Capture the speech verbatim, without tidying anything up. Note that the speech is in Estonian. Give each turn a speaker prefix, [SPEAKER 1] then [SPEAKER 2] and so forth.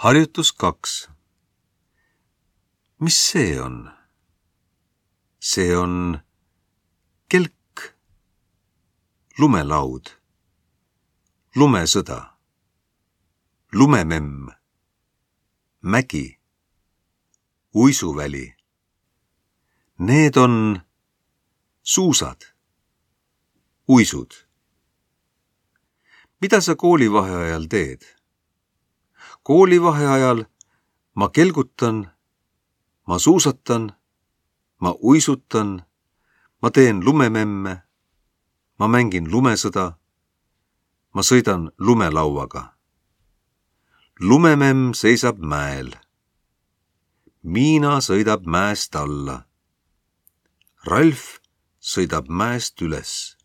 [SPEAKER 1] Harjutus kaks. Mis see on? See on kelk, lumelaud, lumesõda, lumememm, mägi, uisuväli. Need on suusad, uisud. Mida sa koolivaheajal teed? Koolivaheajal ma kelgutan, ma suusatan, ma uisutan, ma teen lumememme, ma mängin lumesõda, ma sõidan lumelauaga. Lumememm seisab mäel. Miina sõidab mäest alla. Ralf sõidab mäest üles.